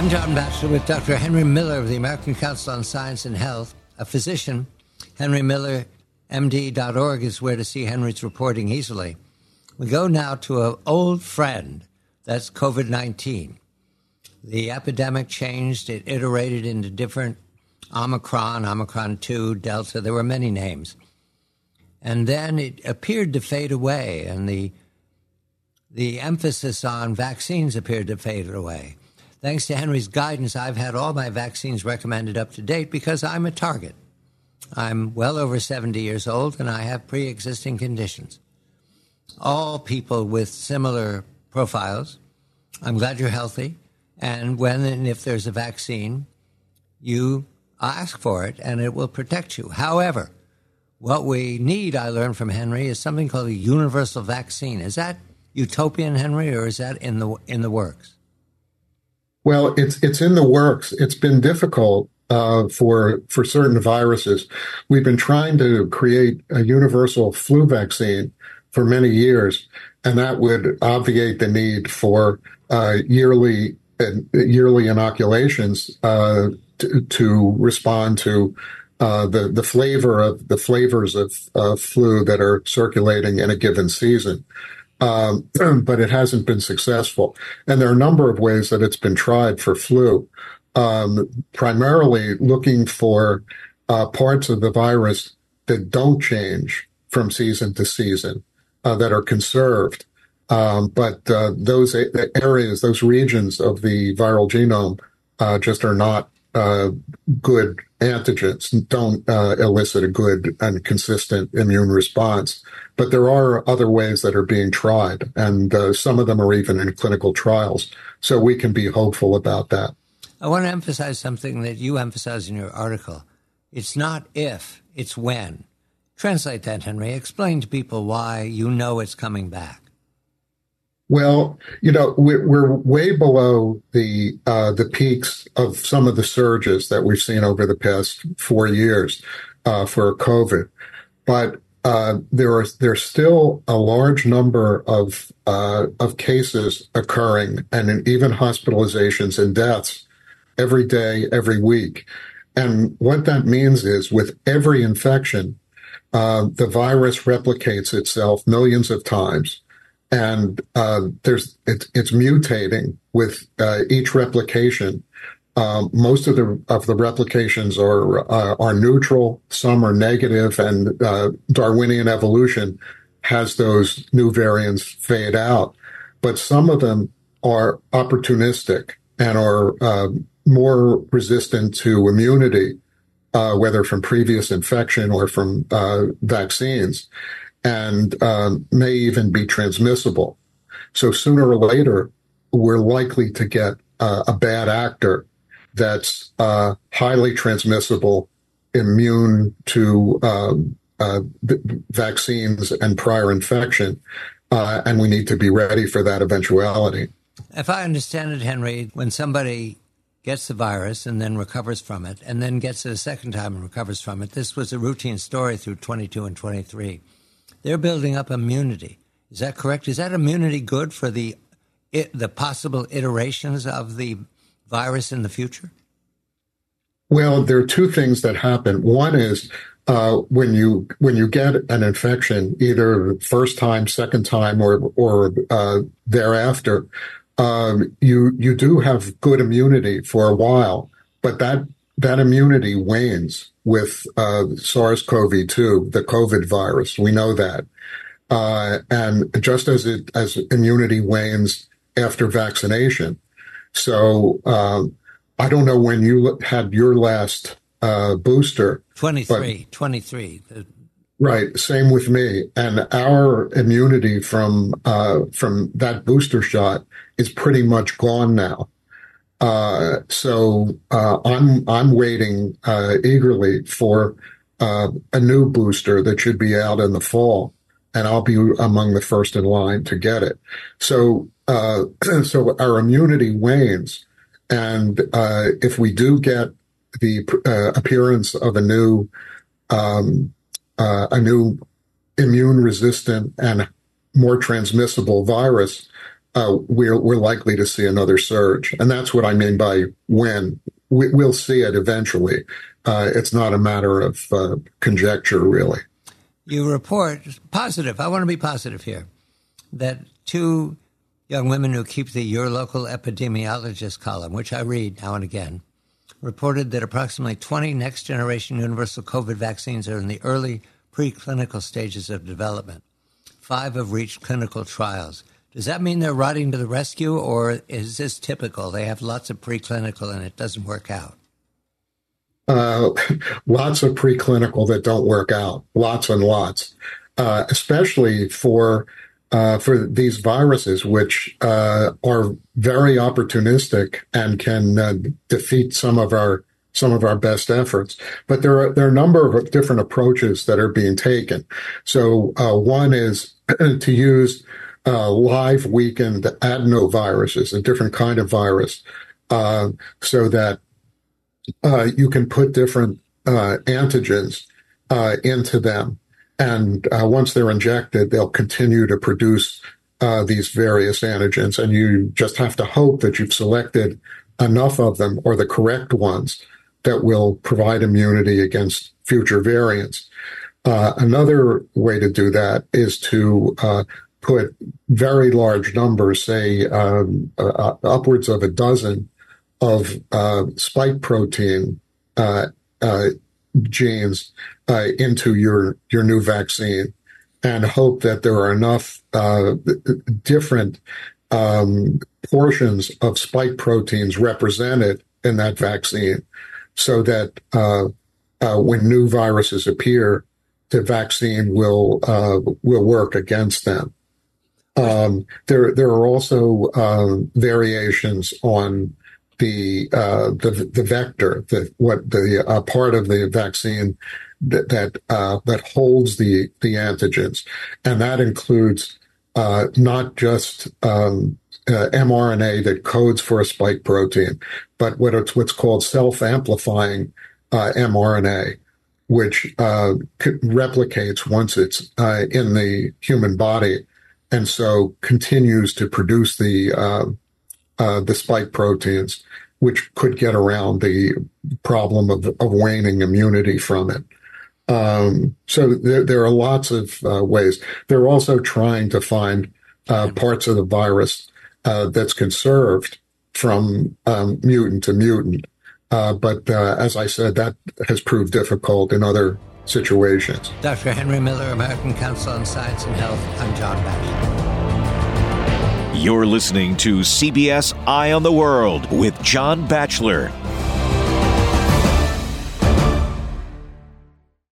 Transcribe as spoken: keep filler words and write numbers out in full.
I'm John Batchelor with Doctor Henry Miller of the American Council on Science and Health, a physician. Henry Miller M D dot org is where to see Henry's reporting easily. We go now to an old friend, that's COVID nineteen. The epidemic changed, it iterated into different Omicron, Omicron two, Delta, there were many names. And then it appeared to fade away, and the the emphasis on vaccines appeared to fade away. Thanks to Henry's guidance, I've had all my vaccines recommended up to date because I'm a target. I'm well over seventy years old, and I have pre-existing conditions. All people with similar profiles. I'm glad you're healthy. And when and if there's a vaccine, you ask for it, and it will protect you. However, what we need, I learned from Henry, is something called a universal vaccine. Is that utopian, Henry, or is that in the in the works? Well, it's it's in the works. It's been difficult uh, for for certain viruses. We've been trying to create a universal flu vaccine for many years, and that would obviate the need for uh, yearly uh, yearly inoculations uh, to, to respond to uh, the the flavor of the flavors of uh, flu that are circulating in a given season. Um, but it hasn't been successful. And there are a number of ways that it's been tried for flu, um, primarily looking for uh, parts of the virus that don't change from season to season, uh, that are conserved. Um, but uh, those a- areas, those regions of the viral genome uh, just are not uh, good antigens, don't uh, elicit a good and consistent immune response. But there are other ways that are being tried, and uh, some of them are even in clinical trials. So we can be hopeful about that. I want to emphasize something that you emphasize in your article. It's not if, it's when. Translate that, Henry. Explain to people why you know it's coming back. Well, you know, we're, we're way below the uh, the peaks of some of the surges that we've seen over the past four years uh, for COVID. But uh, there are there's still a large number of uh, of cases occurring, and even hospitalizations and deaths every day, every week. And what that means is, with every infection, uh, the virus replicates itself millions of times. And uh, there's it's, it's mutating with uh, each replication. Um, most of the of the replications are uh, are neutral. Some are negative, and uh, Darwinian evolution has those new variants fade out. But some of them are opportunistic and are uh, more resistant to immunity, uh, whether from previous infection or from uh, vaccines, and um, may even be transmissible. So sooner or later, we're likely to get uh, a bad actor that's uh, highly transmissible, immune to um, uh, vaccines and prior infection, uh, and we need to be ready for that eventuality. If I understand it, Henry, when somebody gets the virus and then recovers from it, and then gets it a second time and recovers from it, this was a routine story through twenty-two and twenty-three. They're building up immunity. Is that correct? Is that immunity good for the it, the possible iterations of the virus in the future? Well, there are two things that happen. One is uh, when you when you get an infection, either first time, second time, or or uh, thereafter, um, you you do have good immunity for a while, but that that immunity wanes with uh, SARS-C o V two, the COVID virus. We know that. Uh, and just as it, as immunity wanes after vaccination. So um, I don't know when you had your last uh, booster. twenty-three, but, twenty-three. Right. Same with me. And our immunity from uh, from that booster shot is pretty much gone now. Uh, so, uh, I'm, I'm waiting, uh, eagerly for, uh, a new booster that should be out in the fall, and I'll be among the first in line to get it. So, uh, so our immunity wanes. And, uh, if we do get the, uh, appearance of a new, um, uh, a new immune resistant and more transmissible virus, uh, we're we're likely to see another surge, and that's what I mean by when. We, we'll see it eventually. Uh, it's not a matter of uh, conjecture, really. You report positive. I want to be positive here. That two young women who keep the Your Local Epidemiologist column, which I read now and again, reported that approximately twenty next-generation universal COVID vaccines are in the early preclinical stages of development. Five have reached clinical trials. Does that mean they're riding to the rescue, or is this typical? They have lots of preclinical and it doesn't work out. Uh, lots of preclinical that don't work out, lots and lots, uh, especially for uh, for these viruses, which uh, are very opportunistic and can uh, defeat some of our some of our best efforts. But there are there are a number of different approaches that are being taken. So uh, one is to use Uh, live weakened adenoviruses, a different kind of virus, uh, so that uh, you can put different uh, antigens uh, into them. And uh, once they're injected, they'll continue to produce uh, these various antigens. And you just have to hope that you've selected enough of them, or the correct ones, that will provide immunity against future variants. Uh, another way to do that is to uh, put very large numbers, say um, uh, upwards of a dozen of uh, spike protein uh, uh, genes uh, into your, your new vaccine, and hope that there are enough uh, different um, portions of spike proteins represented in that vaccine, so that uh, uh, when new viruses appear, the vaccine will uh, will work against them. Um, there, there are also uh, variations on the uh, the the vector, the what the uh, part of the vaccine that that, uh, that holds the the antigens, and that includes uh, not just um, uh, mRNA that codes for a spike protein, but what it's what's called self-amplifying uh, mRNA, which uh, replicates once it's uh, in the human body, and so continues to produce the uh, uh, the spike proteins, which could get around the problem of, of waning immunity from it. Um, so there, there are lots of uh, ways. They're also trying to find uh, parts of the virus uh, that's conserved from um, mutant to mutant. Uh, but uh, as I said, that has proved difficult in other situations. Doctor Henry Miller, American Council on Science and Health. I'm John Batchelor. You're listening to C B S Eye on the World with John Batchelor.